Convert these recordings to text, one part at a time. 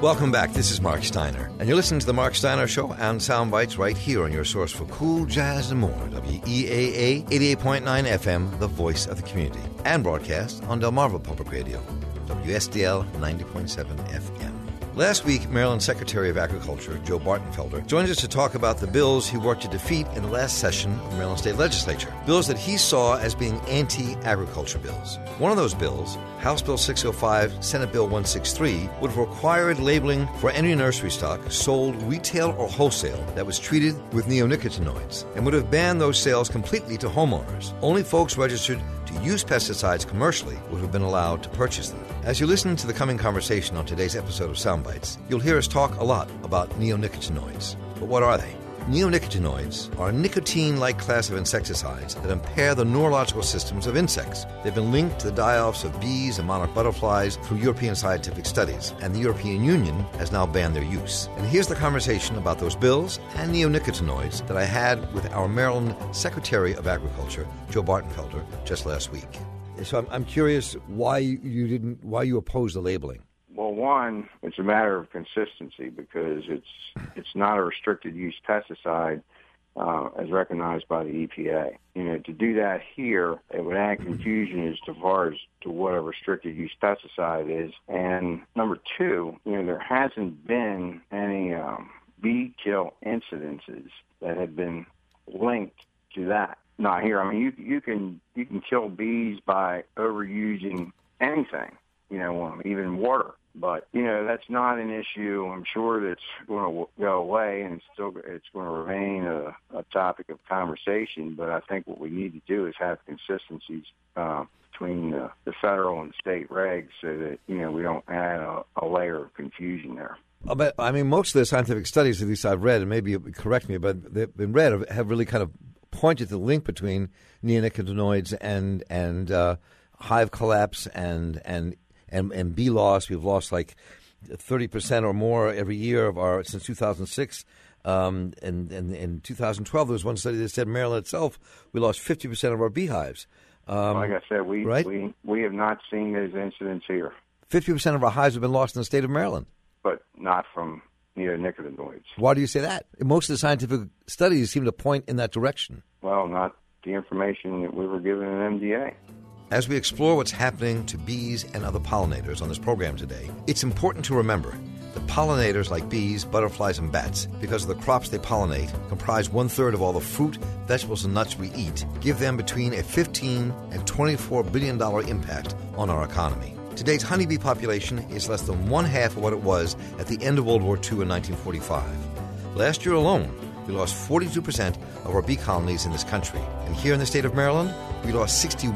Welcome back. This is Mark Steiner, and you're listening to The Mark Steiner Show and Soundbites right here on your source for cool jazz and more, WEAA 88.9 FM, the voice of the community, and broadcast on Delmarva Public Radio, WSDL 90.7 FM. Last week, Maryland Secretary of Agriculture, Joe Bartenfelder, joins us to talk about the bills he worked to defeat in the last session of the Maryland State Legislature. Bills that he saw as being anti-agriculture bills. One of those bills, House Bill 605, Senate Bill 163, would have required labeling for any nursery stock sold retail or wholesale that was treated with neonicotinoids, and would have banned those sales completely to homeowners. Only folks registered to use pesticides commercially would have been allowed to purchase them. As you listen to the coming conversation on today's episode of Soundbites, you'll hear us talk a lot about neonicotinoids. But what are they? Neonicotinoids are a nicotine-like class of insecticides that impair the neurological systems of insects. They've been linked to the die-offs of bees and monarch butterflies through European scientific studies, and the European Union has now banned their use. And here's the conversation about those bills and neonicotinoids that I had with our Maryland Secretary of Agriculture, Joe Bartenfelder, just last week. So I'm curious why you oppose the labeling. Well, one, it's a matter of consistency because it's not a restricted use pesticide as recognized by the EPA. To do that here, it would add confusion as far as to what a restricted use pesticide is. And number two, there hasn't been any bee kill incidences that have been linked to that. Not here. I mean, you can kill bees by overusing anything, even water. But, that's not an issue. I'm sure that's going to go away, and it's going to remain a topic of conversation. But I think what we need to do is have consistencies between the federal and state regs so that, we don't add a layer of confusion there. But, most of the scientific studies, at least I've read, and maybe you correct me, but they've been read, have really kind of pointed to the link between neonicotinoids and hive collapse and bee loss. We've lost like 30% or more every year since 2006. And in 2012, there was one study that said Maryland itself, we lost 50% of our beehives. Like I said, we have not seen those incidents here. 50% of our hives have been lost in the state of Maryland. But not from neonicotinoids. Why do you say that? Most of the scientific studies seem to point in that direction. Well, not the information that we were given in MDA. As we explore what's happening to bees and other pollinators on this program today, it's important to remember that pollinators like bees, butterflies, and bats, because of the crops they pollinate, comprise 1/3 of all the fruit, vegetables, and nuts we eat, give them between a $15 and $24 billion impact on our economy. Today's honeybee population is less than 1/2 of what it was at the end of World War II in 1945. Last year alone, we lost 42% of our bee colonies in this country. And here in the state of Maryland, we lost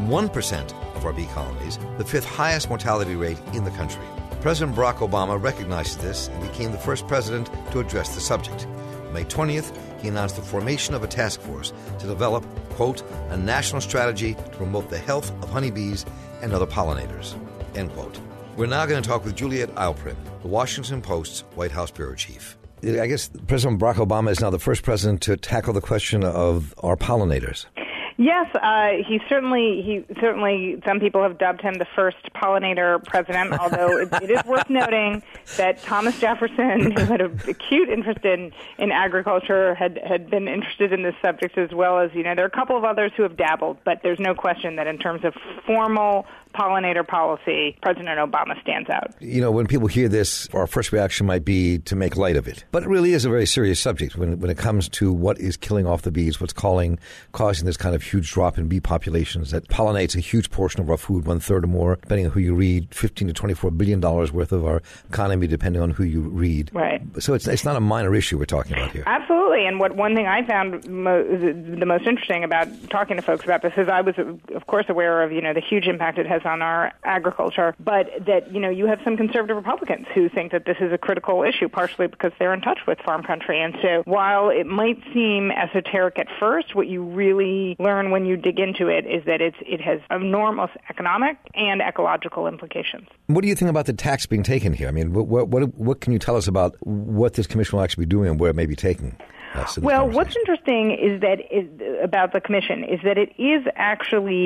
61% of our bee colonies, the 5th highest mortality rate in the country. President Barack Obama recognized this and became the first president to address the subject. On May 20th, he announced the formation of a task force to develop, quote, a national strategy to promote the health of honeybees and other pollinators, end quote. We're now going to talk with Juliet Eilprin, the Washington Post's White House bureau chief. I guess President Barack Obama is now the first president to tackle the question of our pollinators. Yes, he certainly, some people have dubbed him the first pollinator president, although it is worth noting that Thomas Jefferson, who had an acute interest in agriculture, had been interested in this subject as well as, there are a couple of others who have dabbled, but there's no question that in terms of formal pollinator policy, President Obama stands out. When people hear this, our first reaction might be to make light of it. But it really is a very serious subject when it comes to what is killing off the bees, what's causing this kind of huge drop in bee populations that pollinates a huge portion of our food, 1/3 or more, depending on who you read, $15 to $24 billion worth of our economy, depending on who you read. Right. So it's not a minor issue we're talking about here. Absolutely. And one thing I found the most interesting about talking to folks about this is I was, of course, aware of, the huge impact it has on our agriculture, but that, you have some conservative Republicans who think that this is a critical issue, partially because they're in touch with farm country. And so while it might seem esoteric at first, what you really learn when you dig into it is that it has enormous economic and ecological implications. What do you think about the tax being taken here? I mean, what can you tell us about what this commission will actually be doing and where it may be taking? Well, what's interesting is that about the commission is that it is actually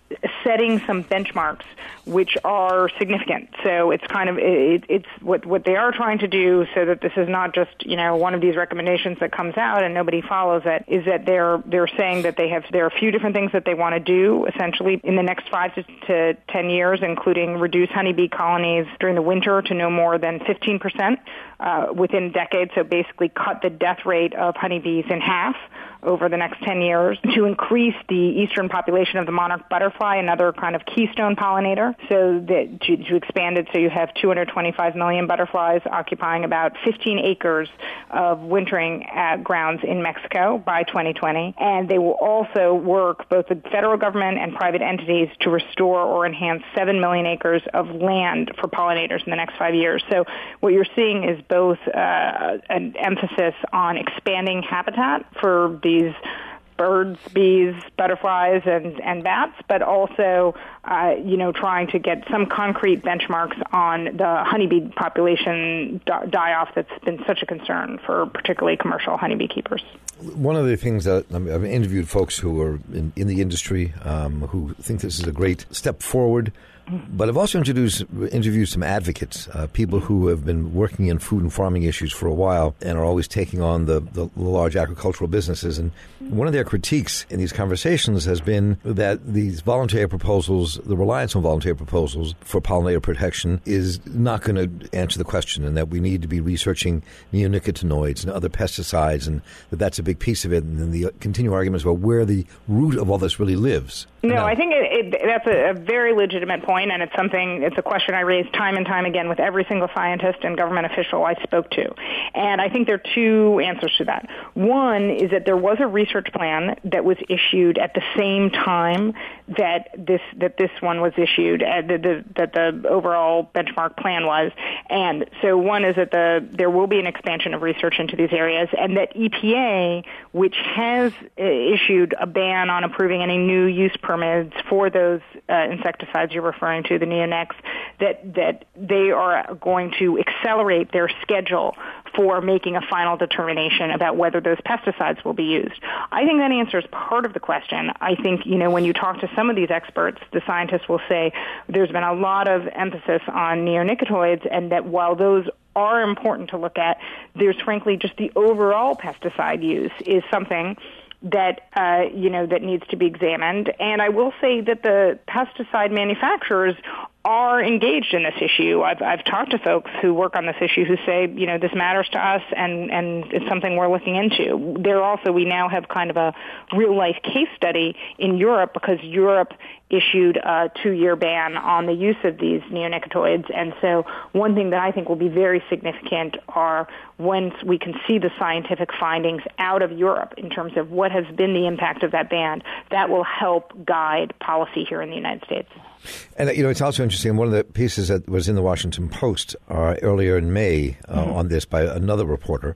setting some benchmarks which are significant. So it's kind of it's what they are trying to do, so that this is not just one of these recommendations that comes out and nobody follows it. Is that they're saying that there are a few different things that they want to do essentially in the next 5 to 10 years, including reduce honeybee colonies during the winter to no more than 15% within a decade. So basically, cut the death rate of honeybees in half over the next 10 years, to increase the eastern population of the monarch butterfly, another kind of keystone pollinator, so that to expand it so you have 225 million butterflies occupying about 15 acres of wintering grounds in Mexico by 2020. And they will also work, both the federal government and private entities, to restore or enhance 7 million acres of land for pollinators in the next 5 years. So what you're seeing is both an emphasis on expanding habitat for these birds, bees, butterflies, and bats, but also, trying to get some concrete benchmarks on the honeybee population die-off that's been such a concern for particularly commercial honeybee keepers. One of the things that I've interviewed folks who are in the industry who think this is a great step forward. But I've also interviewed some advocates, people who have been working in food and farming issues for a while and are always taking on the large agricultural businesses. And one of their critiques in these conversations has been that these voluntary proposals, the reliance on voluntary proposals for pollinator protection, is not going to answer the question, and that we need to be researching neonicotinoids and other pesticides, and that's a big piece of it. And then the continued arguments about where the root of all this really lives. No, I think that's a very legitimate point, and it's a question I raise time and time again with every single scientist and government official I spoke to. And I think there are two answers to that. One is that there was a research plan that was issued at the same time that this one was issued, that the overall benchmark plan was. And so one is that there will be an expansion of research into these areas, and that EPA, which has issued a ban on approving any new use permits for those insecticides you're referring to, the neonics, that they are going to accelerate their schedule for making a final determination about whether those pesticides will be used. I think that answers part of the question. I think, when you talk to some of these experts, the scientists will say there's been a lot of emphasis on neonicotinoids, and that while those are important to look at, there's frankly just the overall pesticide use is something that that needs to be examined. And I will say that the pesticide manufacturers are engaged in this issue. I've talked to folks who work on this issue who say, this matters to us, and it's something we're looking into. We now have kind of a real-life case study in Europe, because Europe issued a 2-year ban on the use of these neonicotinoids. And so one thing that I think will be very significant are once we can see the scientific findings out of Europe in terms of what has been the impact of that ban, that will help guide policy here in the United States. And, it's also interesting, one of the pieces that was in the Washington Post earlier in May on this by another reporter,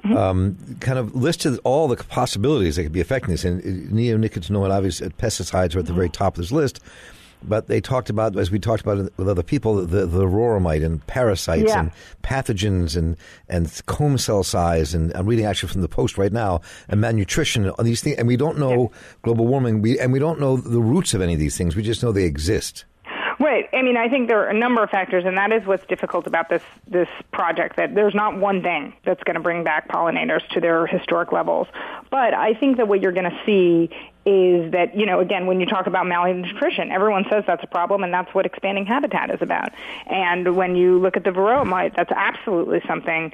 kind of listed all the possibilities that could be affecting this. And neonicotinoid, obviously, pesticides are at the very top of this list. But they talked about, as we talked about with other people, the roromite and parasites and pathogens and comb cell size. And I'm reading actually from the Post right now, and malnutrition, and these things. And we don't know global warming, and we don't know the roots of any of these things. We just know they exist. Right. I think there are a number of factors, and that is what's difficult about this project, that there's not one thing that's going to bring back pollinators to their historic levels. But I think that what you're going to see is that, again, when you talk about malnutrition, everyone says that's a problem, and that's what expanding habitat is about. And when you look at the varroa mite, that's absolutely something,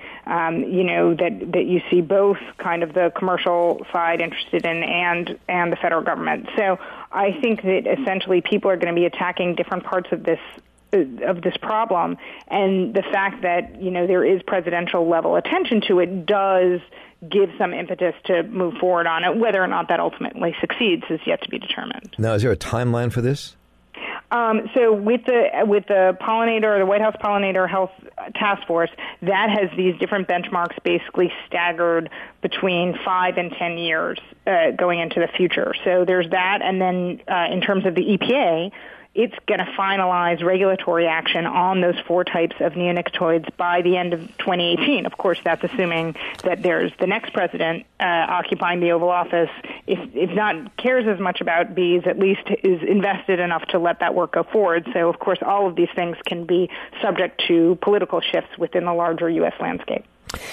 that you see both kind of the commercial side interested in and the federal government. So I think that essentially people are going to be attacking different parts of this problem, and the fact that, there is presidential level attention to it does give some impetus to move forward on it. Whether or not that ultimately succeeds is yet to be determined. Now, is there a timeline for this? So with the pollinator, the White House Pollinator Health Task Force, that has these different benchmarks basically staggered between 5 and 10 years going into the future. So there's that, and then in terms of the EPA, it's going to finalize regulatory action on those 4 types of neonicotinoids by the end of 2018. Of course, that's assuming that there's the next president occupying the Oval Office, if not cares as much about bees, at least is invested enough to let that work go forward. So, of course, all of these things can be subject to political shifts within the larger U.S. landscape.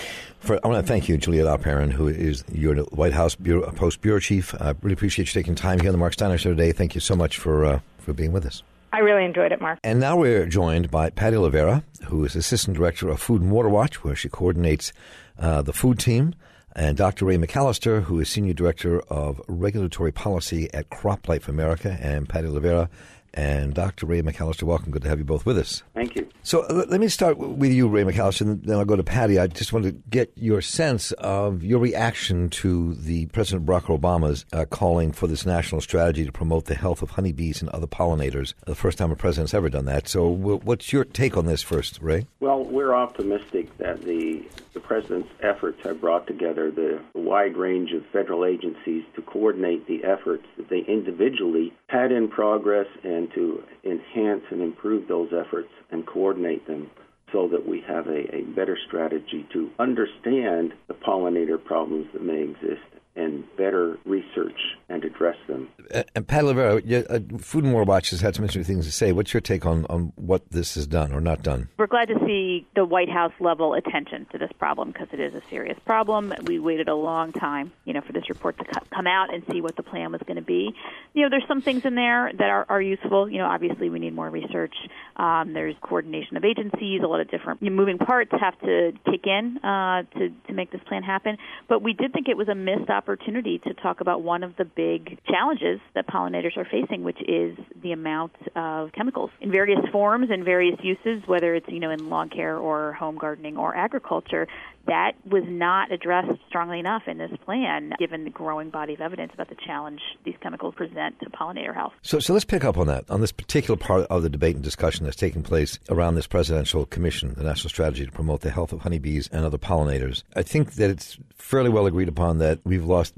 I want to thank you, Juliet Aupairn, who is your White House Post Bureau Chief. I really appreciate you taking time here on the Mark Steiner Show today. Thank you so much for being with us. I really enjoyed it, Mark. And now we're joined by Patty Olivera, who is Assistant Director of Food and Water Watch, where she coordinates the food team, and Dr. Ray McAllister, who is Senior Director of Regulatory Policy at CropLife America. And Patty Olivera and Dr. Ray McAllister, welcome. Good to have you both with us. Thank you. So let me start with you, Ray McAllister, and then I'll go to Patty. I just want to get your sense of your reaction to the President Barack Obama's calling for this national strategy to promote the health of honeybees and other pollinators. The first time a president's ever done that. So what's your take on this first, Ray? Well, we're optimistic that the president's efforts have brought together the wide range of federal agencies to coordinate the efforts that they individually had in progress and to enhance and improve those efforts and coordinate them so that we have a better strategy to understand the pollinator problems that may exist and better research and address them. And Pat Olivera, Food and Water Watch has had some interesting things to say. What's your take on what this has done or not done? We're glad to see the White House level attention to this problem because it is a serious problem. We waited a long time, for this report to come out and see what the plan was going to be. There's some things in there that are useful. Obviously we need more research. There's coordination of agencies. A lot of different moving parts have to kick in to make this plan happen. But we did think it was a missed opportunity to talk about one of the big challenges that pollinators are facing, which is the amount of chemicals in various forms and various uses, whether it's, in lawn care or home gardening or agriculture. That was not addressed strongly enough in this plan, given the growing body of evidence about the challenge these chemicals present to pollinator health. So let's pick up on that, on this particular part of the debate and discussion that's taking place around this presidential commission, the National Strategy to Promote the Health of Honeybees and Other Pollinators. I think that it's fairly well agreed upon that we've lost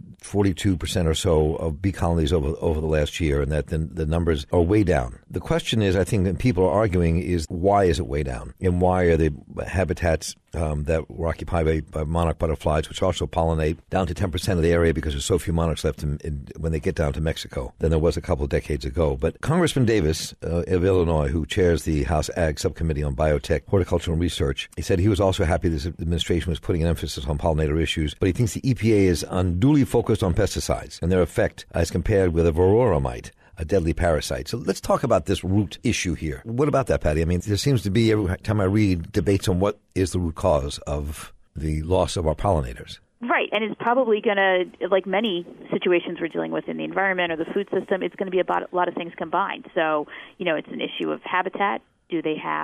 42% or so of bee colonies over the last year, and that the numbers are way down. The question is, I think that people are arguing, is why is it way down? And why are the habitats that were occupied by monarch butterflies, which also pollinate, down to 10% of the area because there's so few monarchs left when they get down to Mexico than there was a couple of decades ago. But Congressman Davis of Illinois, who chairs the House Ag Subcommittee on Biotech, Horticultural and Research, he said he was also happy this administration was putting an emphasis on pollinator issues, but he thinks the EPA is unduly focused on pesticides and their effect as compared with a varroa mite, a deadly parasite. So let's talk about this root issue here. What about that, Patty? I mean, there seems to be, every time I read, debates on what is the root cause of the loss of our pollinators. Right, and it's probably going to, like many situations we're dealing with in the environment or the food system, it's going to be about a lot of things combined. So, it's an issue of habitat. Do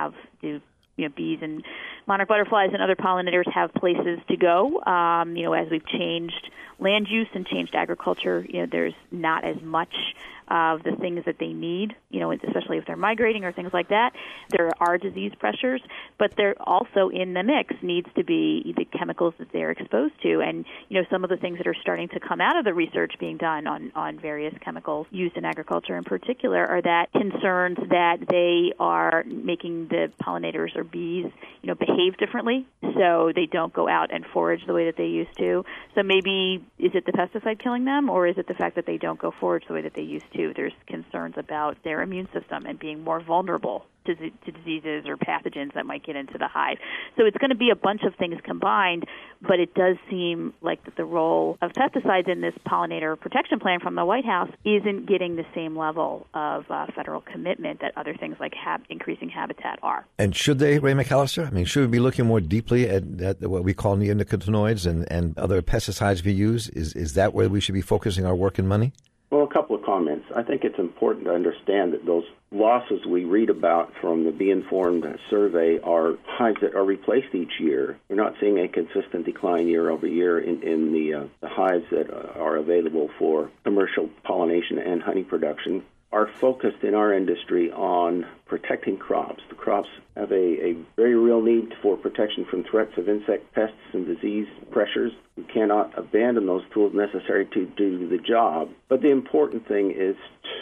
bees and monarch butterflies and other pollinators have places to go? As we've changed land use and changed agriculture, there's not as much of the things that they need, especially if they're migrating or things like that. There are disease pressures, but there also in the mix needs to be the chemicals that they're exposed to. And, some of the things that are starting to come out of the research being done on various chemicals used in agriculture in particular are that concerns that they are making the pollinators or bees, behave differently, so they don't go out and forage the way that they used to. So maybe is it the pesticide killing them, or is it the fact that they don't go forage the way that they used to? There's concerns about their immune system and being more vulnerable to diseases or pathogens that might get into the hive. So it's going to be a bunch of things combined, but it does seem like that the role of pesticides in this pollinator protection plan from the White House isn't getting the same level of federal commitment that other things like increasing habitat are. And should they, Ray McAllister? I mean, should we be looking more deeply at what we call neonicotinoids and other pesticides we use? Is that where we should be focusing our work and money? Well, a couple of comments. I think it's important to understand that those losses we read about from the Bee Informed survey are hives that are replaced each year. We're not seeing a consistent decline year over year in the hives that are available for commercial pollination and honey production. Are focused in our industry on protecting crops. The crops have a very real need for protection from threats of insect pests and disease pressures. We cannot abandon those tools necessary to do the job. But the important thing is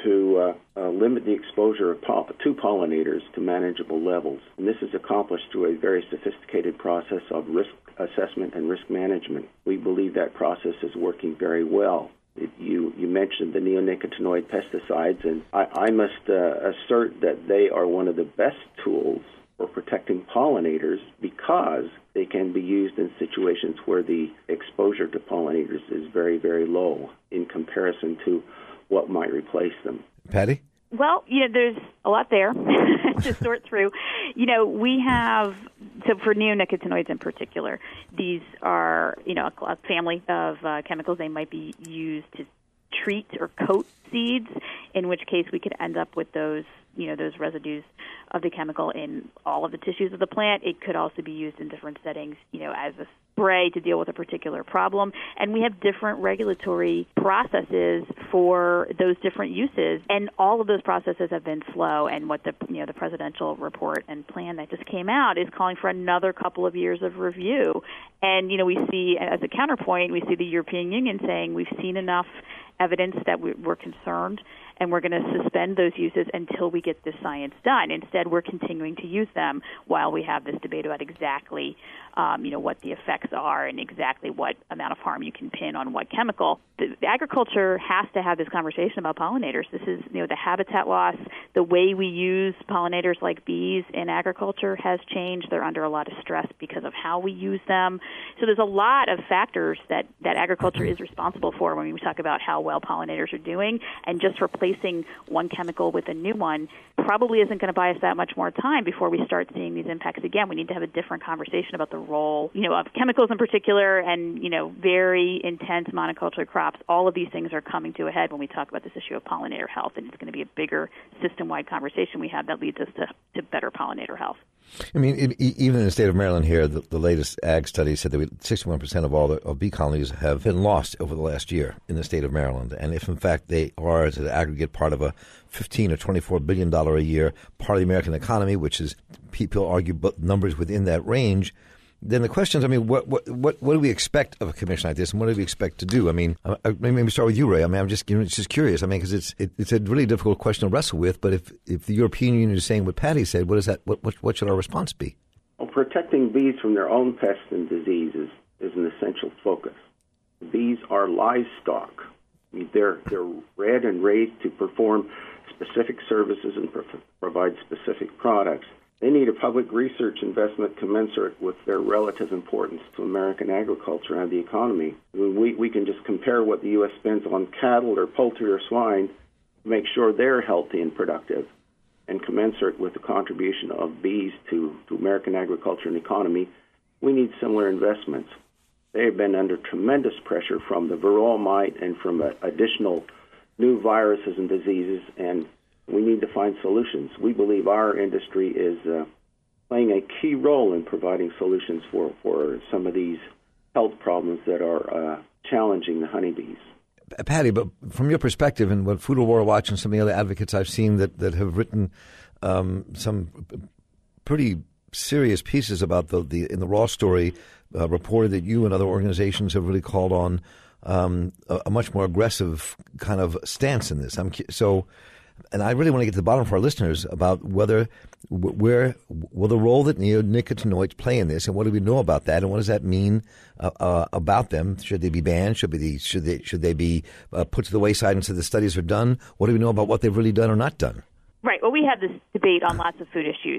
to limit the exposure of to pollinators to manageable levels. And this is accomplished through a very sophisticated process of risk assessment and risk management. We believe that process is working very well. You mentioned the neonicotinoid pesticides, and I must assert that they are one of the best tools for protecting pollinators because they can be used in situations where the exposure to pollinators is very, very low in comparison to what might replace them. Patty? Well, there's a lot there to sort through. We have, so for neonicotinoids in particular, these are, a family of chemicals. They might be used to treat or coat seeds, in which case we could end up with those residues of the chemical in all of the tissues of the plant. It could also be used in different settings, as a spray to deal with a particular problem. And we have different regulatory processes for those different uses. And all of those processes have been slow. And what the presidential report and plan that just came out is calling for another couple of years of review. And, we see, as a counterpoint, we see the European Union saying we've seen enough evidence that we're concerned, and we're going to suspend those uses until we get this science done. Instead, we're continuing to use them while we have this debate about exactly, what the effects are and exactly what amount of harm you can pin on what chemical. The agriculture has to have this conversation about pollinators. This is, the habitat loss, the way we use pollinators like bees in agriculture has changed. They're under a lot of stress because of how we use them. So there's a lot of factors that agriculture is responsible for when we talk about how well pollinators are doing, and just replacing one chemical with a new one probably isn't going to buy us that much more time before we start seeing these impacts again. We need to have a different conversation about the role, of chemicals in particular, and, very intense monoculture crops. All of these things are coming to a head when we talk about this issue of pollinator health, and it's going to be a bigger system-wide conversation we have that leads us to better pollinator health. I mean, even in the state of Maryland here, the latest ag study said that 61% of all the bee colonies have been lost over the last year in the state of Maryland. And if, in fact, they are as an aggregate part of a $15 or $24 billion a year part of the American economy, which is, people argue numbers within that range, then the question is, what do we expect of a commission like this, and what do we expect to do? Maybe start with you, Ray. I'm just curious. Because it's a really difficult question to wrestle with. But if the European Union is saying what Patty said, what is that? What should our response be? Well, protecting bees from their own pests and diseases is an essential focus. Bees are livestock. They're bred and raised to perform specific services and provide specific products. They need a public research investment commensurate with their relative importance to American agriculture and the economy. We can just compare what the U.S. spends on cattle or poultry or swine to make sure they're healthy and productive, and commensurate with the contribution of bees to American agriculture and economy. We need similar investments. They have been under tremendous pressure from the varroa mite and from additional new viruses and diseases, and we need to find solutions. We believe our industry is playing a key role in providing solutions for some of these health problems that are challenging the honeybees. Patty, but from your perspective and what Food War Watch and some of the other advocates I've seen that have written some pretty serious pieces about in the Raw story, reported that you and other organizations have really called on a much more aggressive kind of stance in this. And I really want to get to the bottom for our listeners about where will the role that neonicotinoids play in this, and what do we know about that, and what does that mean about them? Should they be banned? Should they be put to the wayside until the studies are done? What do we know about what they've really done or not done? Right. Well, we have this debate on lots of food issues.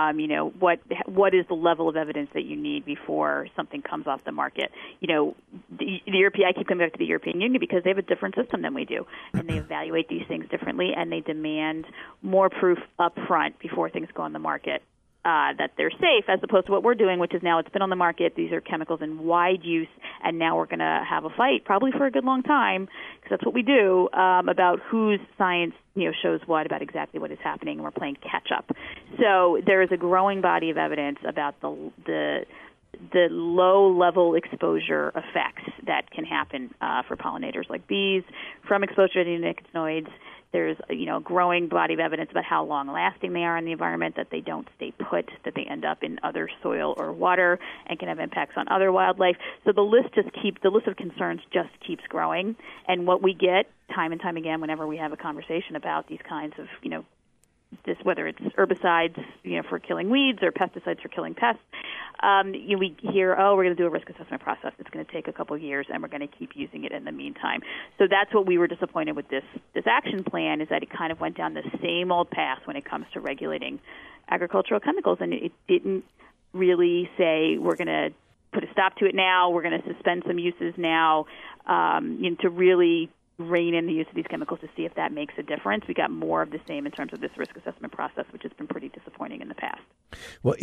What is the level of evidence that you need before something comes off the market? The European. I keep coming back to the European Union because they have a different system than we do, and they evaluate these things differently, and they demand more proof up front before things go on the market that they're safe, as opposed to what we're doing, which is now it's been on the market. These are chemicals in wide use, and now we're going to have a fight, probably for a good long time, because that's what we do, about whose science shows what about exactly what is happening, and we're playing catch up. So there is a growing body of evidence about the low-level exposure effects that can happen for pollinators like bees from exposure to neonicotinoids. There's a growing body of evidence about how long-lasting they are in the environment, that they don't stay put, that they end up in other soil or water and can have impacts on other wildlife. So the list of concerns just keeps growing. And what we get time and time again whenever we have a conversation about these kinds of, this, whether it's herbicides, for killing weeds or pesticides for killing pests, we hear, we're going to do a risk assessment process. It's going to take a couple of years, and we're going to keep using it in the meantime. So that's what we were disappointed with this action plan, is that it kind of went down the same old path when it comes to regulating agricultural chemicals, and it didn't really say we're going to put a stop to it now, we're going to suspend some uses now, to really rein in the use of these chemicals to see if that makes a difference. We got more of the same in terms of this risk assessment process, which has been pretty disappointing in the past. Well,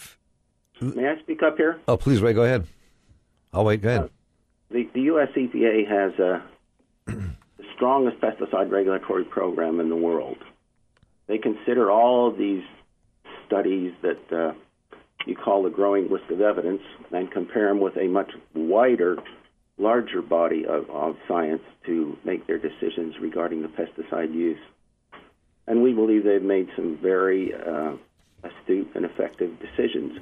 May I speak up here? Oh, please, Ray, go ahead. I'll wait. Go ahead. The U.S. EPA has the strongest pesticide regulatory program in the world. They consider all of these studies that you call the growing list of evidence and compare them with a much larger body of science to make their decisions regarding the pesticide use. And we believe they've made some very astute and effective decisions.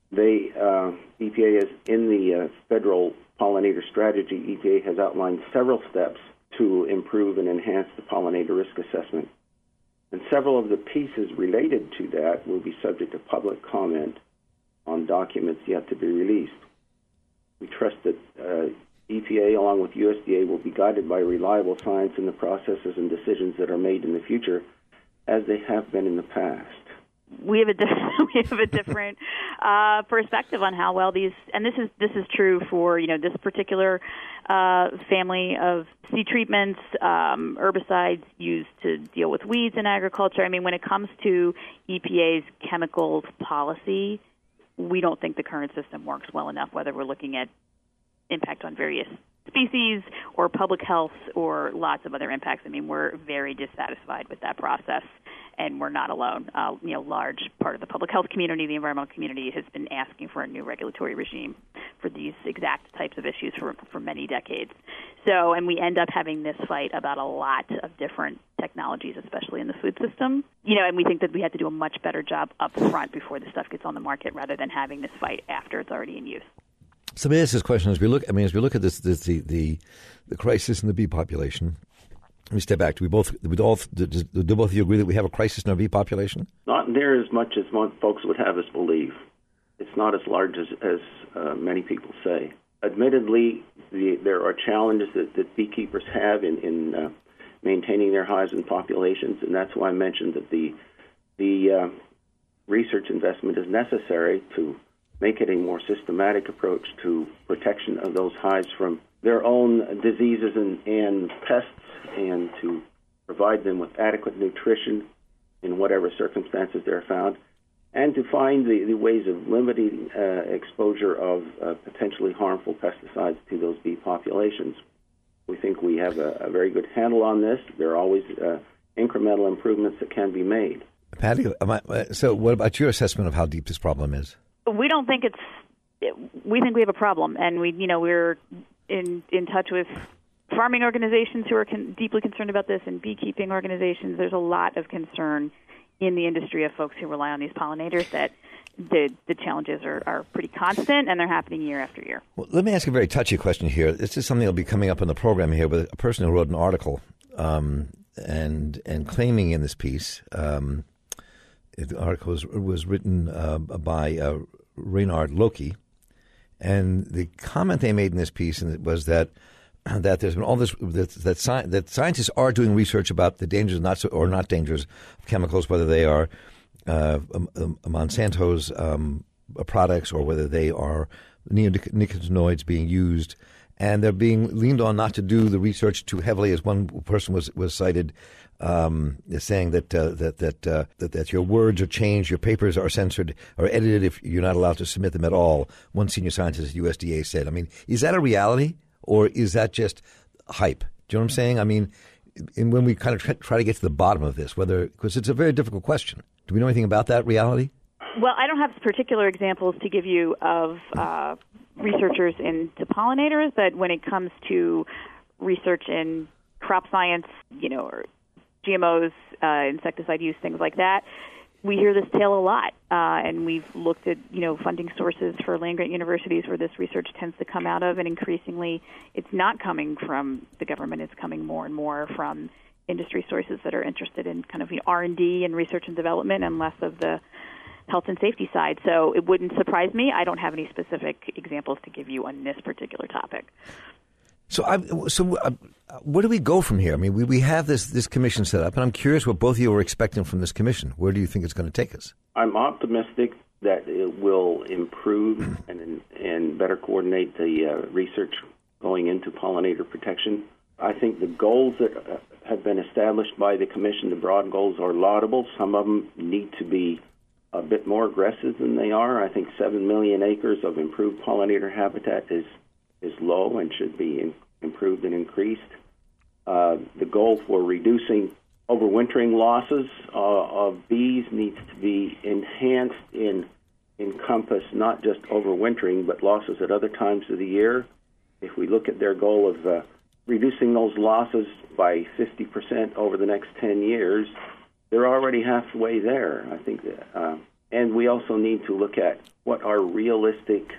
EPA is in the federal pollinator strategy. EPA has outlined several steps to improve and enhance the pollinator risk assessment. And several of the pieces related to that will be subject to public comment on documents yet to be released. We trust that EPA, along with USDA, will be guided by reliable science in the processes and decisions that are made in the future, as they have been in the past. We have a different perspective on how well these, and this is true for this particular family of seed treatments, herbicides used to deal with weeds in agriculture. I mean, when it comes to EPA's chemicals policy, we don't think the current system works well enough, whether we're looking at impact on various species or public health or lots of other impacts. I mean, we're very dissatisfied with that process, and we're not alone. Large part of the public health community, the environmental community, has been asking for a new regulatory regime for these exact types of issues for many decades. So, and we end up having this fight about a lot of different technologies, especially in the food system. And we think that we have to do a much better job up front before the stuff gets on the market, rather than having this fight after it's already in use. So let me ask this question: as we look at this the crisis in the bee population. Let me step back. Do both of you agree that we have a crisis in our bee population? Not near as much as folks would have us believe. It's not as large as many people say. Admittedly, there are challenges that beekeepers have in maintaining their hives and populations, and that's why I mentioned that the research investment is necessary to make it a more systematic approach to protection of those hives from their own diseases and pests, and to provide them with adequate nutrition in whatever circumstances they're found, and to find the ways of limiting exposure of potentially harmful pesticides to those bee populations. We think we have a very good handle on this. There are always incremental improvements that can be made. Patty, so what about your assessment of how deep this problem is? We don't think we think we have a problem, and we're in touch with farming organizations who are deeply concerned about this, and beekeeping organizations. There's a lot of concern in the industry of folks who rely on these pollinators that the challenges are pretty constant, and they're happening year after year. Well, let me ask a very touchy question here. This is something that will be coming up in the program here with a person who wrote an article and claiming in this piece. The article was written by Reynard Loki, and the comment they made in this piece was that there's been all this that scientists are doing research about the dangers or not dangers of chemicals, whether they are Monsanto's products or whether they are neonicotinoids being used, and they're being leaned on not to do the research too heavily, as one person was cited, saying that your words are changed, your papers are censored or edited if you're not allowed to submit them at all. One senior scientist at USDA said. I mean, is that a reality, or is that just hype? Do you know what I'm saying? I mean, when we kind of try to get to the bottom of this, because it's a very difficult question. Do we know anything about that reality? Well, I don't have particular examples to give you of researchers into pollinators, but when it comes to research in crop science, or GMOs, insecticide use, things like that. We hear this tale a lot, and we've looked at, funding sources for land-grant universities where this research tends to come out of, and increasingly it's not coming from the government. It's coming more and more from industry sources that are interested in kind of R&D and research and development and less of the health and safety side. So it wouldn't surprise me. I don't have any specific examples to give you on this particular topic. So where do we go from here? I mean, we have this commission set up, and I'm curious what both of you are expecting from this commission. Where do you think it's going to take us? I'm optimistic that it will improve and better coordinate the research going into pollinator protection. I think the goals that have been established by the commission, the broad goals, are laudable. Some of them need to be a bit more aggressive than they are. I think 7 million acres of improved pollinator habitat is low and should be improved and increased. The goal for reducing overwintering losses of bees needs to be enhanced in encompass not just overwintering, but losses at other times of the year. If we look at their goal of reducing those losses by 50% over the next 10 years, they're already halfway there. I think that, and we also need to look at what are realistic,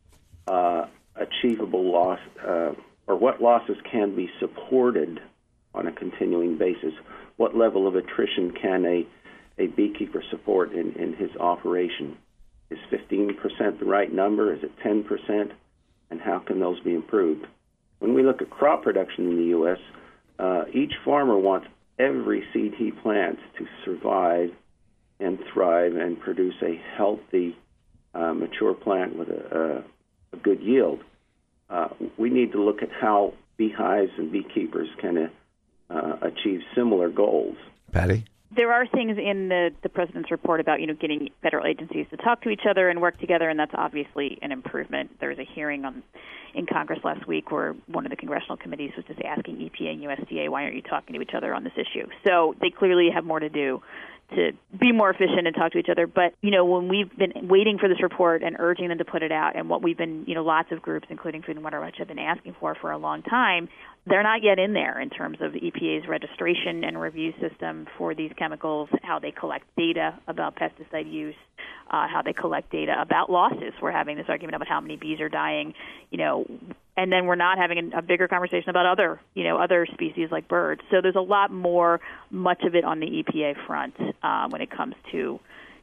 achievable loss, or what losses can be supported on a continuing basis. What level of attrition can a beekeeper support in his operation? Is 15% the right number? Is it 10%? And how can those be improved? When we look at crop production in the U.S., each farmer wants every seed he plants to survive and thrive and produce a healthy, mature plant with a good yield. We need to look at how beehives and beekeepers can achieve similar goals. Patty? There are things in the President's report about, getting federal agencies to talk to each other and work together, and that's obviously an improvement. There was a hearing in Congress last week where one of the congressional committees was just asking EPA and USDA, why aren't you talking to each other on this issue? So they clearly have more to do to be more efficient and talk to each other. But, when we've been waiting for this report and urging them to put it out, and what we've been, lots of groups, including Food and Water Watch, have been asking for a long time, they're not yet in there in terms of the EPA's registration and review system for these chemicals, how they collect data about pesticide use, how they collect data about losses. We're having this argument about how many bees are dying, and then we're not having a bigger conversation about other species like birds. So there's a lot more, much of it on the EPA front when it comes to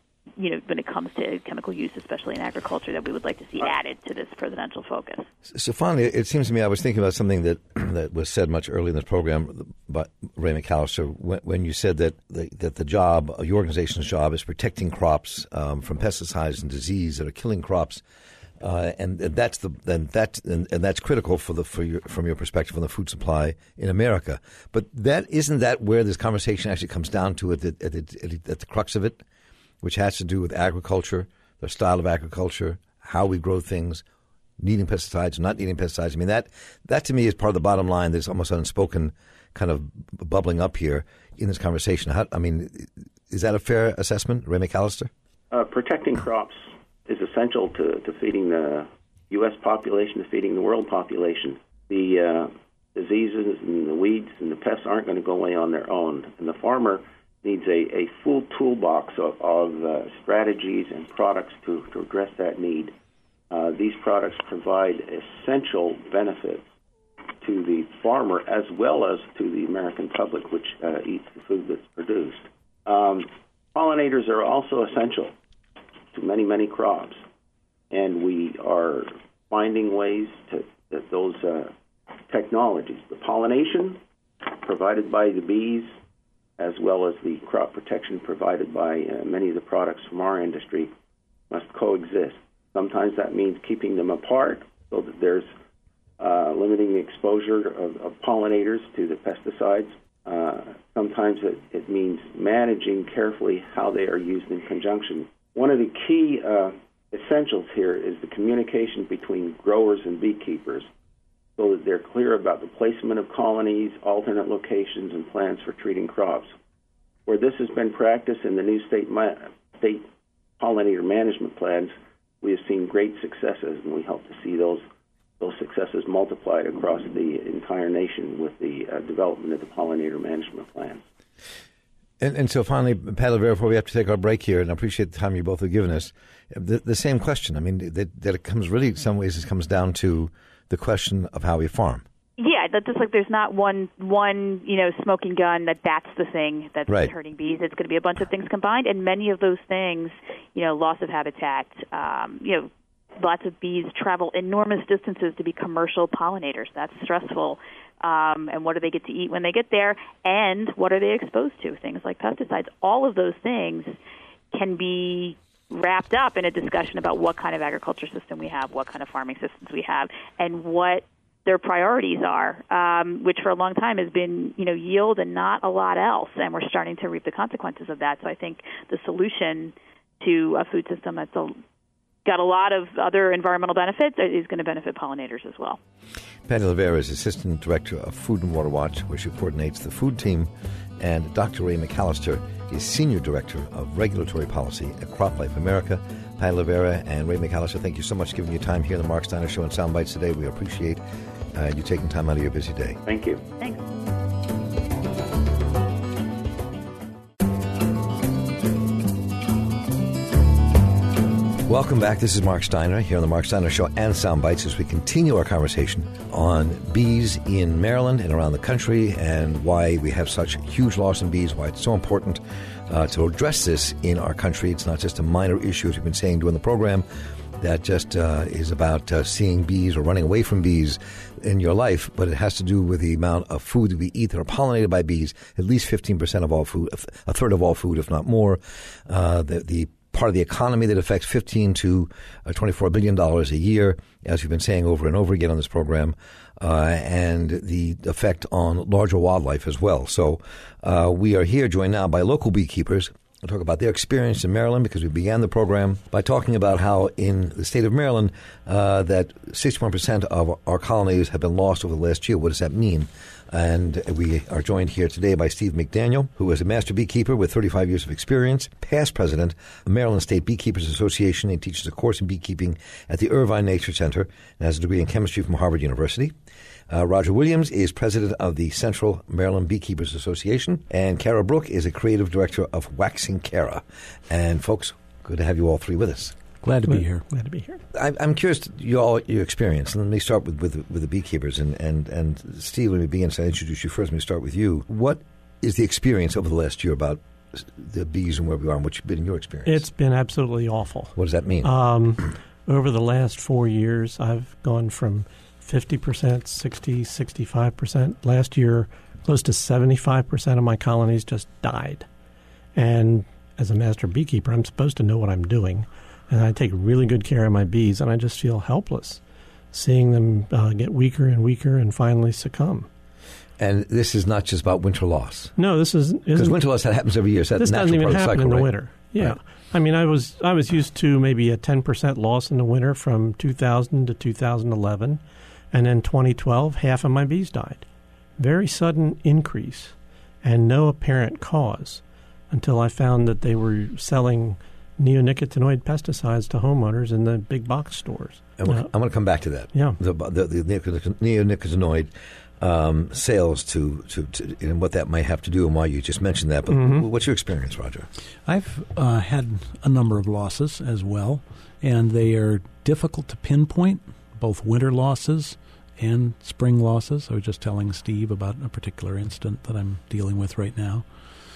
chemical use, especially in agriculture, that we would like to see added to this presidential focus. So finally, it seems to me I was thinking about something that was said much earlier in this program by Ray McAllister when you said that the job, your organization's job, is protecting crops from pesticides and disease that are killing crops, and that's critical from your perspective on the food supply in America. But isn't that where this conversation actually comes down to at the crux of it, which has to do with agriculture, the style of agriculture, how we grow things, needing pesticides, not needing pesticides. I mean, that to me is part of the bottom line. There's almost unspoken kind of bubbling up here in this conversation. Is that a fair assessment, Ray McAllister? Protecting crops is essential to feeding the U.S. population, to feeding the world population. The diseases and the weeds and the pests aren't going to go away on their own, and the farmer needs a full toolbox of strategies and products to address that need. These products provide essential benefits to the farmer as well as to the American public, which eats the food that's produced. Pollinators are also essential to many, many crops, and we are finding ways that those technologies, the pollination provided by the bees, as well as the crop protection provided by many of the products from our industry, must coexist. Sometimes that means keeping them apart so that there's limiting the exposure of pollinators to the pesticides. Sometimes it means managing carefully how they are used in conjunction. One of the key essentials here is the communication between growers and beekeepers so that they're clear about the placement of colonies, alternate locations, and plans for treating crops. Where this has been practiced in the new state pollinator management plans, we have seen great successes, and we hope to see those successes multiplied across the entire nation with the development of the pollinator management plans. And so finally, Pat Oliveira, before we have to take our break here, and I appreciate the time you both have given us, the same question. I mean, that it comes really, in some ways, it comes down to the question of how we farm. Yeah, that's just like there's not one smoking gun that's the thing that's hurting bees. It's going to be a bunch of things combined, and many of those things, loss of habitat, lots of bees travel enormous distances to be commercial pollinators. That's stressful. And what do they get to eat when they get there? And what are they exposed to? Things like pesticides. All of those things can be wrapped up in a discussion about what kind of agriculture system we have, what kind of farming systems we have, and what their priorities are, which for a long time has been, yield and not a lot else. And we're starting to reap the consequences of that. So I think the solution to a food system that's got a lot of other environmental benefits is going to benefit pollinators as well. Patty Oliveira is Assistant Director of Food and Water Watch, where she coordinates the food team, and Dr. Ray McAllister is Senior Director of Regulatory Policy at CropLife America. Patty Oliveira and Ray McAllister, thank you so much for giving your time here on the Mark Steiner Show and Soundbites today. We appreciate you taking time out of your busy day. Thank you. Thanks. Welcome back. This is Mark Steiner here on the Mark Steiner Show and Soundbites as we continue our conversation on bees in Maryland and around the country and why we have such huge loss in bees, why it's so important to address this in our country. It's not just a minor issue, as we've been saying during the program, that just is about seeing bees or running away from bees in your life, but it has to do with the amount of food that we eat that are pollinated by bees. At least 15% of all food, a third of all food, if not more. The part of the economy that affects $15 to $24 billion a year, as we've been saying over and over again on this program, and the effect on larger wildlife as well. So we are here joined now by local beekeepers. We'll talk about their experience in Maryland, because we began the program by talking about how in the state of Maryland that 61% of our colonies have been lost over the last year. What does that mean? And we are joined here today by Steve McDaniel, who is a master beekeeper with 35 years of experience, past president of Maryland State Beekeepers Association, and teaches a course in beekeeping at the Irvine Nature Center and has a degree in chemistry from Harvard University. Roger Williams is president of the Central Maryland Beekeepers Association, and Kara Brook is a creative director of Waxing Kara. And folks, good to have you all three with us. Glad to be here. Glad to be here. I'm curious your experience. Let me start with the beekeepers. And Steve, let me begin. So I introduce you first. Let me start with you. What is the experience over the last year about the bees and where we are and what's been in your experience? It's been absolutely awful. What does that mean? Over the last 4 years, I've gone from 50%, 60, 65%. Last year, close to 75% of my colonies just died. And as a master beekeeper, I'm supposed to know what I'm doing. And I take really good care of my bees, and I just feel helpless seeing them get weaker and weaker and finally succumb. And this is not just about winter loss. No, this isn't. Because winter loss, that happens every year. So this doesn't even happen in the winter. Yeah. Right. I mean, I was used to maybe a 10% loss in the winter from 2000 to 2011. And then 2012, half of my bees died. Very sudden increase and no apparent cause until I found that they were selling neonicotinoid pesticides to homeowners in the big box stores. And I'm going to come back to that. Yeah. The neonicotinoid sales to and what that might have to do and why you just mentioned that. But what's your experience, Roger? I've had a number of losses as well, and they are difficult to pinpoint, both winter losses and spring losses. I was just telling Steve about a particular incident that I'm dealing with right now.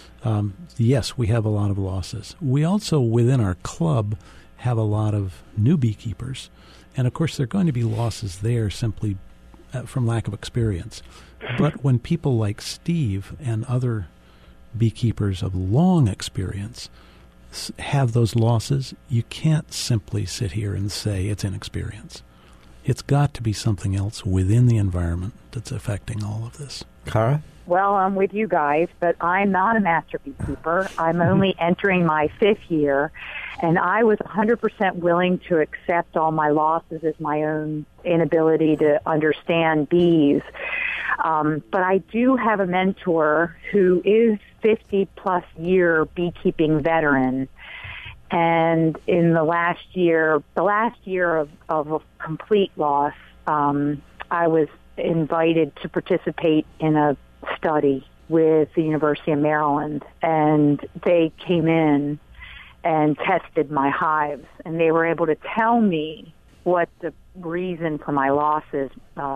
Yes, we have a lot of losses. We also, within our club, have a lot of new beekeepers. And, of course, there are going to be losses there simply from lack of experience. But when people like Steve and other beekeepers of long experience have those losses, you can't simply sit here and say it's inexperience. It's got to be something else within the environment that's affecting all of this. Kara? Well, I'm with you guys, but I'm not a master beekeeper. I'm only entering my 5th year, and I was 100% willing to accept all my losses as my own inability to understand bees. But I do have a mentor who is 50-plus year beekeeping veteran, and in the last year of a complete loss, I was invited to participate in a study with the University of Maryland, and they came in and tested my hives, and they were able to tell me what the reason for my losses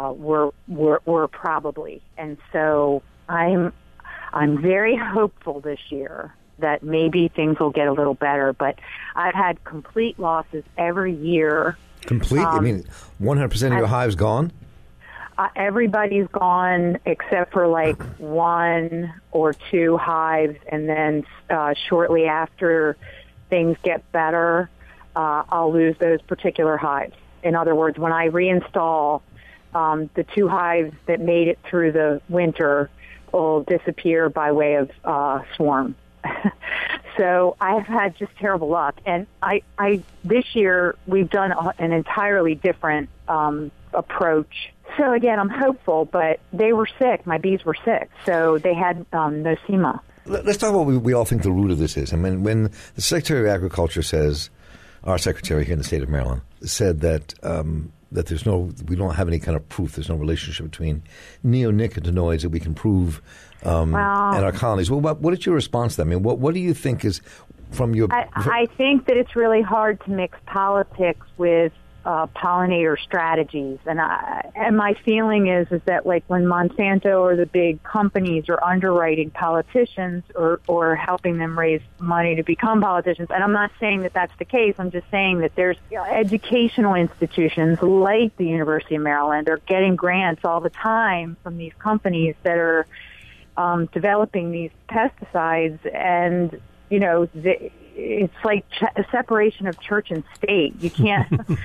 were probably. And so I'm very hopeful this year that maybe things will get a little better. But I've had complete losses every year. Complete? I mean, 100% of your hives gone? Everybody's gone except for like 1 or 2 hives, and then shortly after things get better, I'll lose those particular hives. In other words, when I reinstall, the 2 hives that made it through the winter will disappear by way of swarm. So I've had just terrible luck. And I this year we've done an entirely different approach. So again, I'm hopeful, but they were sick. My bees were sick, so they had nosema. Let's talk about what we all think the root of this is. I mean, when the Secretary of Agriculture says, our secretary here in the state of Maryland, said that that we don't have any kind of proof. There's no relationship between neonicotinoids that we can prove in our colonies. Well, what is your response to that? I mean, what do you think is from your? I think that it's really hard to mix politics with pollinator strategies, and my feeling is that like when Monsanto or the big companies are underwriting politicians or helping them raise money to become politicians, and I'm not saying that that's the case. I'm just saying that there's educational institutions like the University of Maryland are getting grants all the time from these companies that are developing these pesticides, and it's like a separation of church and state. You can't,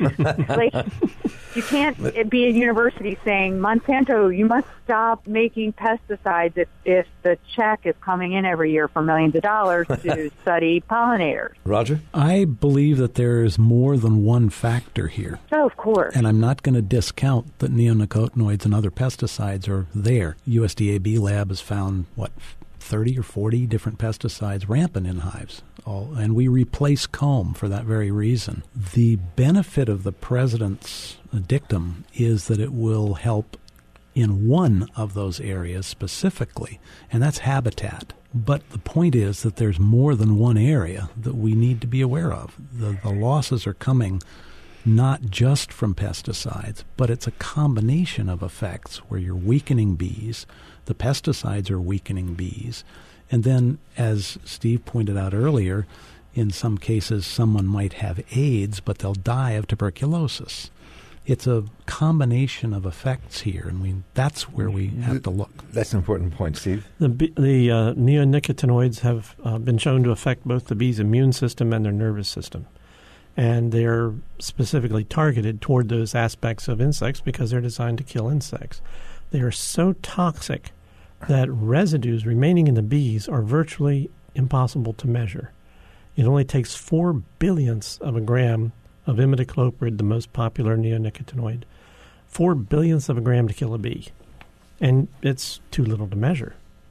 you can't be a university saying, Monsanto, you must stop making pesticides if the check is coming in every year for millions of dollars to study pollinators. Roger? I believe that there is more than one factor here. Oh, of course. And I'm not going to discount that neonicotinoids and other pesticides are there. USDA Bee Lab has found, 30 or 40 different pesticides rampant in hives, and we replace comb for that very reason. The benefit of the president's dictum is that it will help in one of those areas specifically, and that's habitat. But the point is that there's more than one area that we need to be aware of. The losses are coming not just from pesticides, but it's a combination of effects where you're weakening bees, the pesticides are weakening bees, and then, as Steve pointed out earlier, in some cases someone might have AIDS, but they'll die of tuberculosis. It's a combination of effects here, and that's where we have to look. That's an important point, Steve. The neonicotinoids have been shown to affect both the bee's immune system and their nervous system. And they're specifically targeted toward those aspects of insects because they're designed to kill insects. They are so toxic that residues remaining in the bees are virtually impossible to measure. It only takes 4 billionths of a gram of imidacloprid, the most popular neonicotinoid, 4 billionths of a gram to kill a bee. And it's too little to measure.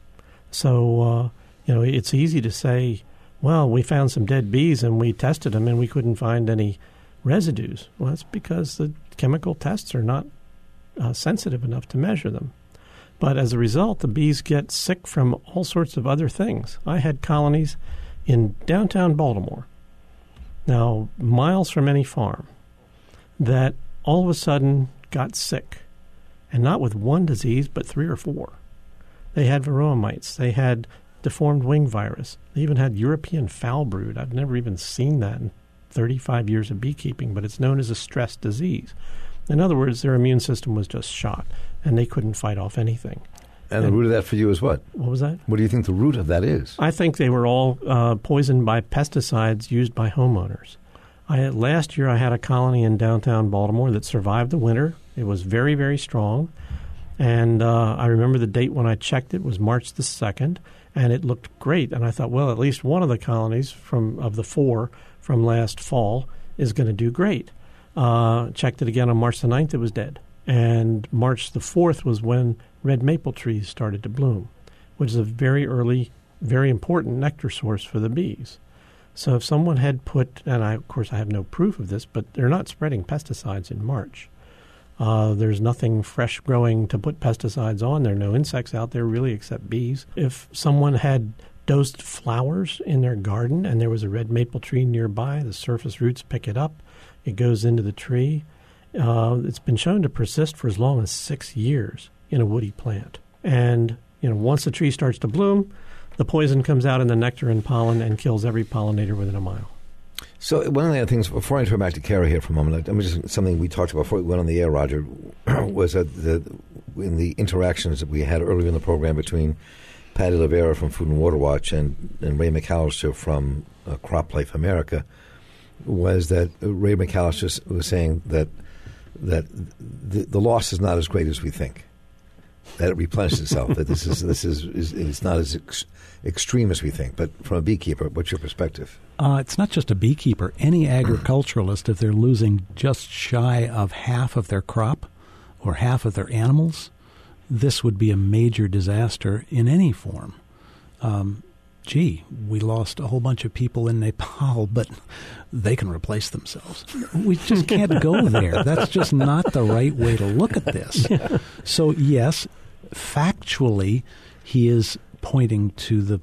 So, it's easy to say, well, we found some dead bees and we tested them and we couldn't find any residues. Well, that's because the chemical tests are not sensitive enough to measure them. But as a result, the bees get sick from all sorts of other things. I had colonies in downtown Baltimore, now miles from any farm, that all of a sudden got sick, and not with one disease, but 3 or 4. They had varroa mites. They had deformed wing virus. They even had European foul brood. I've never even seen that in 35 years of beekeeping, but it's known as a stress disease. In other words, their immune system was just shot, and they couldn't fight off anything. And the root of that for you is what? What was that? What do you think the root of that is? I think they were all poisoned by pesticides used by homeowners. Last year I had a colony in downtown Baltimore that survived the winter. It was very, very strong. And I remember the date when I checked it was March the 2nd, and it looked great. And I thought, well, at least one of the colonies of the 4 from last fall is going to do great. Checked it again on March the 9th, it was dead. And March the 4th was when red maple trees started to bloom, which is a very early, very important nectar source for the bees. So if someone had put, and of course I have no proof of this, but they're not spreading pesticides in March. There's nothing fresh growing to put pesticides on. There are no insects out there really except bees. If someone had dosed flowers in their garden and there was a red maple tree nearby, the surface roots pick it up. It goes into the tree. It's been shown to persist for as long as 6 years in a woody plant. And once the tree starts to bloom, the poison comes out in the nectar and pollen and kills every pollinator within a mile. So one of the other things, before I turn back to Carrie here for a moment, just something we talked about before we went on the air, Roger, was that in the interactions that we had earlier in the program between Patty Levera from Food and Water Watch and Ray McAllister from Crop Life America, was that Ray McAllister was saying that the loss is not as great as we think, that it replenishes itself, that this is not as extreme as we think. But from a beekeeper, what's your perspective? It's not just a beekeeper. Any agriculturalist, if they're losing just shy of half of their crop or half of their animals, this would be a major disaster in any form. We lost a whole bunch of people in Nepal, but they can replace themselves. We just can't go there. That's just not the right way to look at this. So, yes, factually, he is pointing to the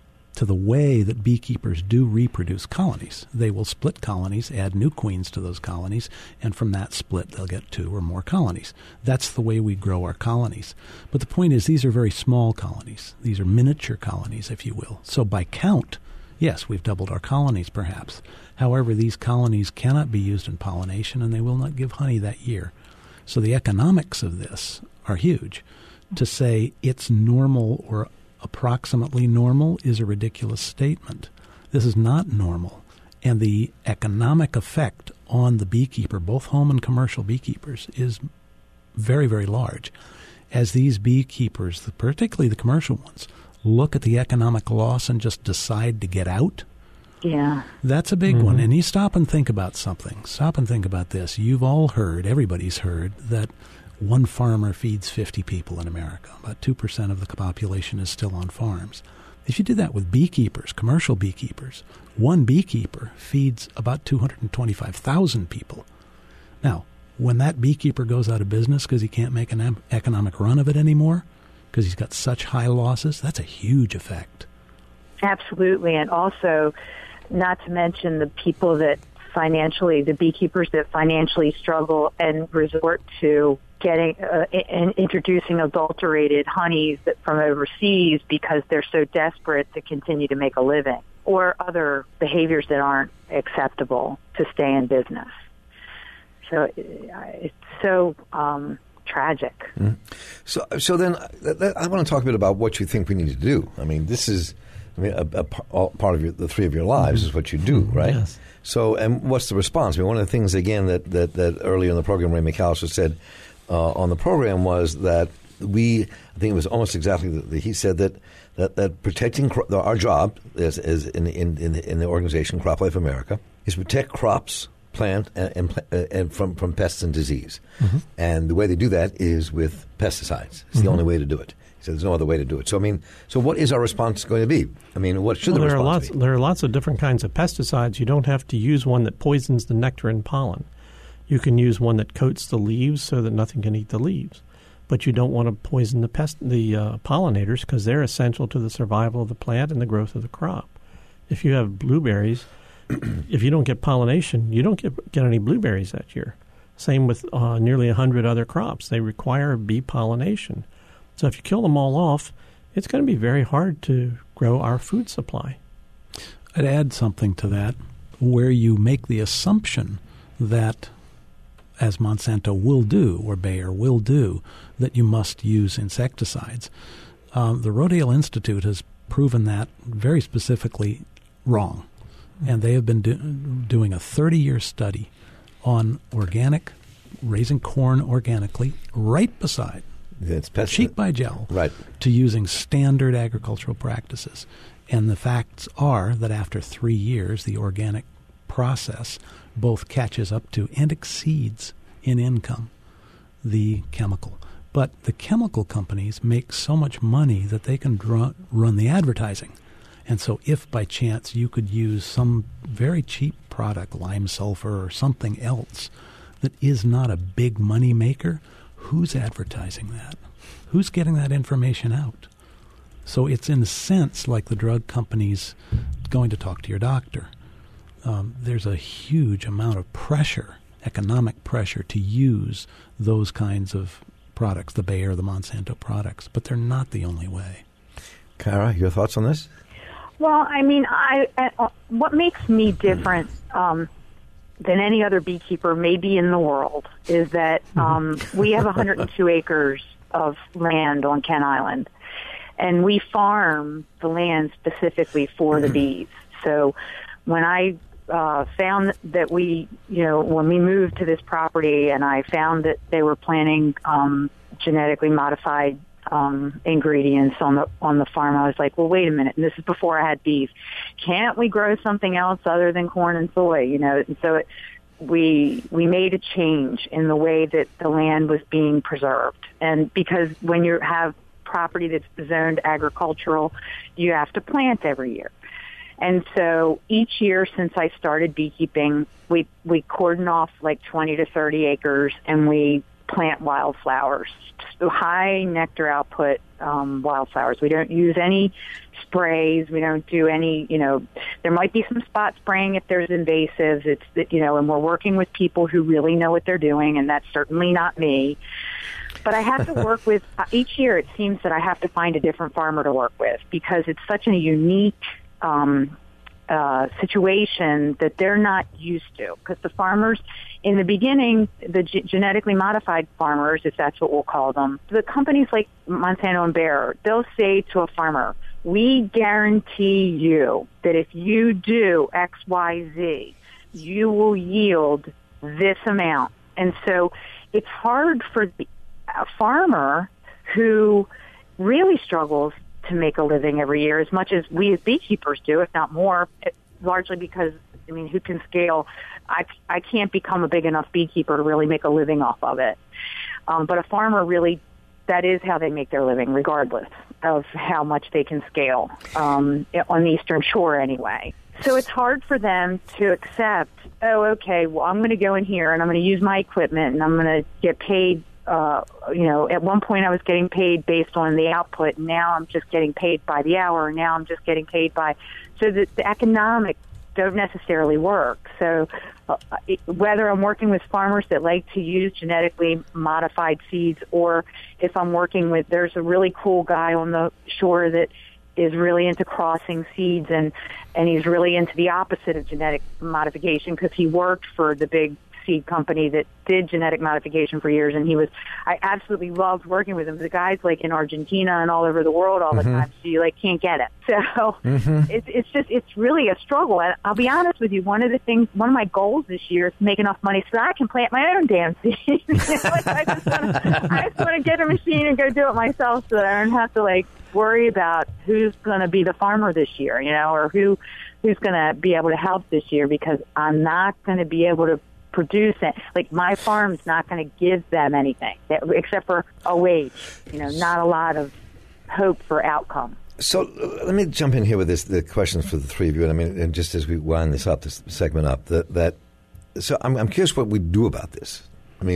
way that beekeepers do reproduce colonies. They will split colonies, add new queens to those colonies, and from that split they'll get 2 or more colonies. That's the way we grow our colonies. But the point is, these are very small colonies. These are miniature colonies, if you will. So by count, yes, we've doubled our colonies perhaps. However, these colonies cannot be used in pollination, and they will not give honey that year. So the economics of this are huge. To say it's normal or approximately normal is a ridiculous statement. This is not normal. And the economic effect on the beekeeper, both home and commercial beekeepers, is very, very large. As these beekeepers, particularly the commercial ones, look at the economic loss and just decide to get out, that's a big one. And you stop and think about something. Stop and think about this. You've all heard, everybody's heard, that one farmer feeds 50 people in America. About 2% of the population is still on farms. If you do that with beekeepers, commercial beekeepers, one beekeeper feeds about 225,000 people. Now, when that beekeeper goes out of business because he can't make an economic run of it anymore, because he's got such high losses, that's a huge effect. Absolutely. And also, not to mention the people that the beekeepers that financially struggle and resort to getting and introducing adulterated honeys from overseas because they're so desperate to continue to make a living, or other behaviors that aren't acceptable to stay in business. So it's so tragic. Mm-hmm. So then I want to talk a bit about what you think we need to do. I mean, this is a part of the 3 of your lives is what you do, right? Yes. So, and what's the response? I mean, one of the things, again, that earlier in the program, Ray McAllister said on the program was that I think it was almost exactly, he said that protecting our job is in the organization Crop Life America is protect crops, plant, and from pests and disease. Mm-hmm. And the way they do that is with pesticides. It's the only way to do it. He said there's no other way to do it. So, I mean, what is our response going to be? I mean, what should the response be? There are lots of different kinds of pesticides. You don't have to use one that poisons the nectar and pollen. You can use one that coats the leaves so that nothing can eat the leaves. But you don't want to poison the pollinators because they're essential to the survival of the plant and the growth of the crop. If you have blueberries, if you don't get pollination, you don't get any blueberries that year. Same with nearly 100 other crops. They require bee pollination. So if you kill them all off, it's going to be very hard to grow our food supply. I'd add something to that, where you make the assumption that, as Monsanto will do, or Bayer will do, that you must use insecticides. The Rodale Institute has proven that very specifically wrong. And they have been doing a 30-year study on raising corn organically, right beside sheet by gel, right, to using standard agricultural practices. And the facts are that after 3 years, the organic process both catches up to and exceeds in income the chemical. But the chemical companies make so much money that they can run the advertising. And so if by chance you could use some very cheap product, lime sulfur or something else, that is not a big money maker, who's advertising that? Who's getting that information out? So it's in a sense like the drug companies going to talk to your doctor. There's a huge amount of pressure, economic pressure, to use those kinds of products, the Bayer, the Monsanto products, but they're not the only way. Kara, your thoughts on this? Well, I mean, what makes me different than any other beekeeper maybe in the world is that we have 102 acres of land on Kent Island, and we farm the land specifically for the bees. So when I found that when we moved to this property and I found that they were planting genetically modified ingredients on the farm, I was like, well, wait a minute. And this is before I had beef. Can't we grow something else other than corn and soy? And so we made a change in the way that the land was being preserved. And because when you have property that's zoned agricultural, you have to plant every year. And so each year since I started beekeeping, we cordon off like 20 to 30 acres and we plant wildflowers, high nectar output wildflowers. We don't use any sprays. We don't do any, there might be some spot spraying if there's invasives. And we're working with people who really know what they're doing, and that's certainly not me. But I have to work with, each year it seems that I have to find a different farmer to work with because it's such a unique situation that they're not used to. Because the farmers, in the beginning, the genetically modified farmers, if that's what we'll call them, the companies like Monsanto and Bayer, they'll say to a farmer, we guarantee you that if you do X, Y, Z, you will yield this amount. And so it's hard for a farmer who really struggles to make a living every year as much as we as beekeepers do, if not more, largely because, who can scale? I can't become a big enough beekeeper to really make a living off of it. But a farmer really, that is how they make their living, regardless of how much they can scale, on the Eastern Shore anyway. So it's hard for them to accept, okay, well, I'm going to go in here and I'm going to use my equipment and I'm going to get paid. At one point I was getting paid based on the output, and now I'm just getting paid by the hour, and now I'm just getting paid by, so that the economics don't necessarily work. So whether I'm working with farmers that like to use genetically modified seeds, or if I'm working with, there's a really cool guy on the shore that is really into crossing seeds, and he's really into the opposite of genetic modification because he worked for the big seed company that did genetic modification for years, and I absolutely loved working with him. The guy's like in Argentina and all over the world all the time, so you can't get it. So it's really a struggle. And I'll be honest with you, one of my goals this year is to make enough money so that I can plant my own damn seeds. I just want to get a machine and go do it myself so that I don't have to worry about who's going to be the farmer this year, or who's going to be able to help this year, because I'm not going to be able to produce it. My farm's not going to give them anything except for a wage. Not a lot of hope for outcome. So let me jump in here with the questions for the three of you. And just as we wind this segment up, so I'm curious what we do about this.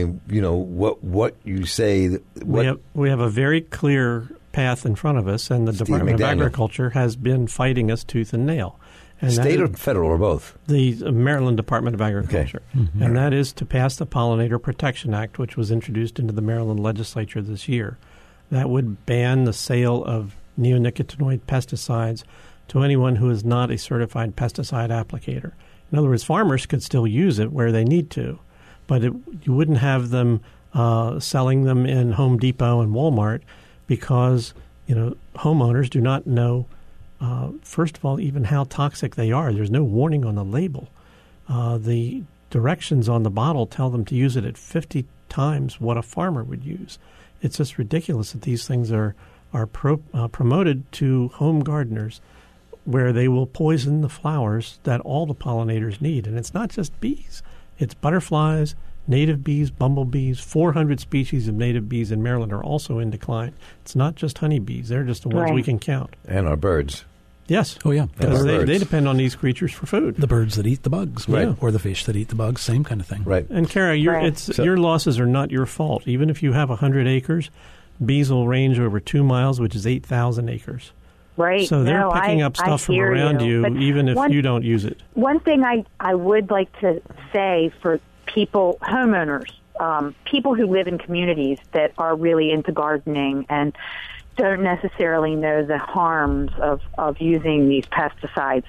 What you say. We have a very clear path in front of us, and the Department of Agriculture has been fighting us tooth and nail. And state or federal or both? The Maryland Department of Agriculture. Okay. Mm-hmm. And that is to pass the Pollinator Protection Act, which was introduced into the Maryland legislature this year. That would ban the sale of neonicotinoid pesticides to anyone who is not a certified pesticide applicator. In other words, farmers could still use it where they need to, but you wouldn't have them selling them in Home Depot and Walmart because homeowners do not know first of all, even how toxic they are. There's no warning on the label. The directions on the bottle tell them to use it at 50 times what a farmer would use. It's just ridiculous that these things are promoted to home gardeners, where they will poison the flowers that all the pollinators need. And it's not just bees. It's butterflies, native bees, bumblebees. 400 species of native bees in Maryland are also in decline. It's not just honeybees. They're just the ones we can count. And our birds. Yes. Oh, yeah. Because they depend on these creatures for food. The birds that eat the bugs, right? Or the fish that eat the bugs, same kind of thing. Right. And Kara, your losses are not your fault. Even if you have 100 acres, bees will range over 2 miles, which is 8,000 acres. Right. So they're picking up stuff from around you even if you don't use it. One thing I would like to say for people, homeowners, people who live in communities that are really into gardening and don't necessarily know the harms of using these pesticides.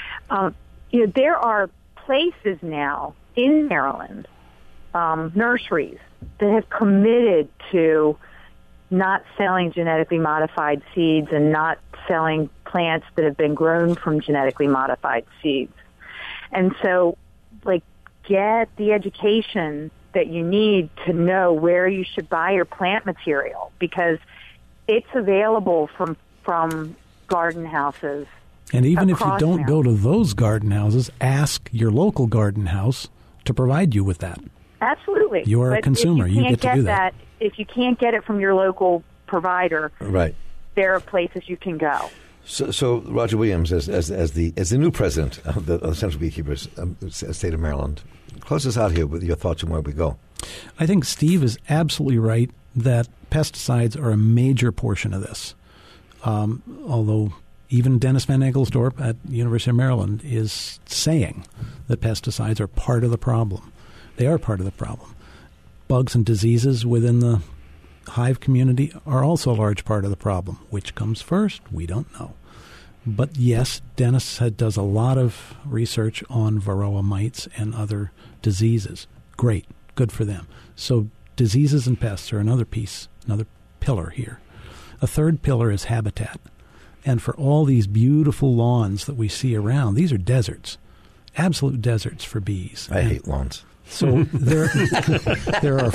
There are places now in Maryland, nurseries, that have committed to not selling genetically modified seeds and not selling plants that have been grown from genetically modified seeds. And so, get the education that you need to know where you should buy your plant material, because it's available from garden houses. And even if you don't now. go to those garden houses, ask your local garden house to provide you with that. Absolutely. You are a consumer. You get to do that. If you can't get it from your local provider, right, there are places you can go. So Roger Williams, as the new president of the Central Beekeepers State of Maryland, close us out here with your thoughts on where we go. I think Steve is absolutely right that pesticides are a major portion of this. Although even Dennis Van Egelsdorp at University of Maryland is saying that pesticides are part of the problem. They are part of the problem. Bugs and diseases within the hive community are also a large part of the problem. Which comes first? We don't know. But yes, Dennis does a lot of research on varroa mites and other diseases. Great. Good for them. So diseases and pests are another pillar here. A third pillar is habitat. And for all these beautiful lawns that we see around, these are deserts, absolute deserts for bees. I hate lawns. So there are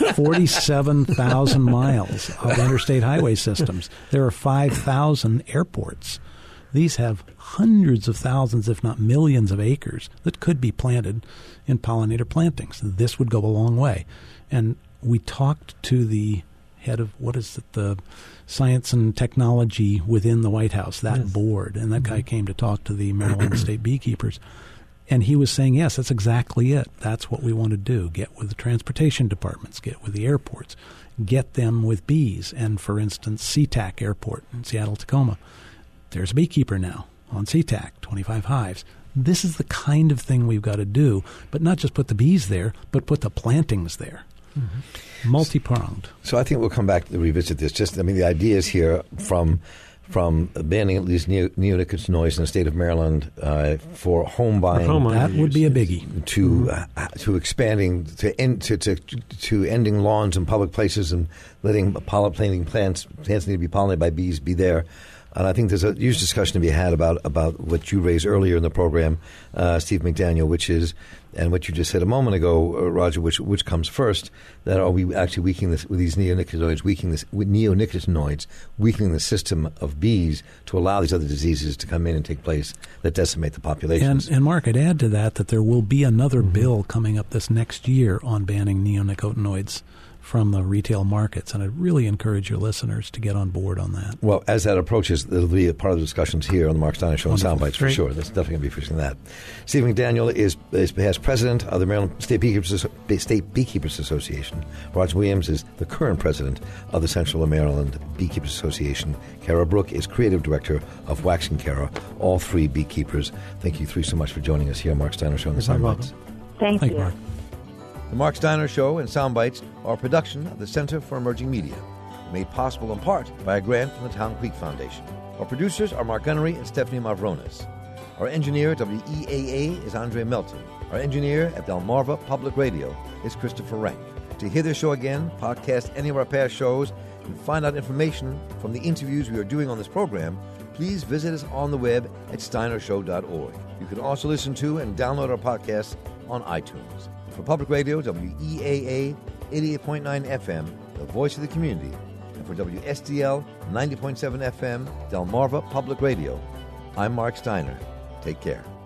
47,000 miles of interstate highway systems. There are 5,000 airports. These have hundreds of thousands, if not millions, of acres that could be planted in pollinator plantings. This would go a long way. And we talked to the head of, the science and technology within the White House, that board, and that guy came to talk to the Maryland State Beekeepers. And he was saying, yes, that's exactly it. That's what we want to do. Get with the transportation departments, get with the airports, get them with bees. And, for instance, SeaTac Airport in Seattle-Tacoma, there's a beekeeper now on SeaTac, 25 hives. This is the kind of thing we've got to do, but not just put the bees there, but put the plantings there. Mm-hmm. Multi-pronged. So I think we'll come back to revisit this. The ideas here from banning at least neonicotinoids in the state of Maryland for home buying. That would be a biggie. To expanding to ending lawns in public places and letting pollinating plants need to be pollinated by bees be there. And I think there's a huge discussion to be had about what you raised earlier in the program, Steve McDaniel, which is, and what you just said a moment ago, Roger, which comes first, that are we actually weakening this with these neonicotinoids, weakening the system of bees to allow these other diseases to come in and take place that decimate the populations. And Mark, I'd add to that there will be another bill coming up this next year on banning neonicotinoids from the retail markets, and I'd really encourage your listeners to get on board on that. Well, as that approaches, it'll be a part of the discussions here on the Mark Steiner Show and Soundbites for sure. That's definitely going to be pushing that. Steve McDaniel is past president of the Maryland State Beekeepers Association. Roger Williams is the current president of the Central Maryland Beekeepers Association. Kara Brook is creative director of Wax and Kara. All three beekeepers. Thank you three so much for joining us here on Mark Steiner Show and Soundbites. Thank you, Mark. The Mark Steiner Show and Soundbites are a production of the Center for Emerging Media, made possible in part by a grant from the Town Creek Foundation. Our producers are Mark Gunnery and Stephanie Mavronis. Our engineer at WEAA is Andre Melton. Our engineer at Delmarva Public Radio is Christopher Rank. To hear this show again, podcast any of our past shows, and find out information from the interviews we are doing on this program, please visit us on the web at steinershow.org. You can also listen to and download our podcasts on iTunes. For Public Radio, WEAA 88.9 FM, the voice of the community, and for WSDL 90.7 FM, Delmarva Public Radio, I'm Mark Steiner. Take care.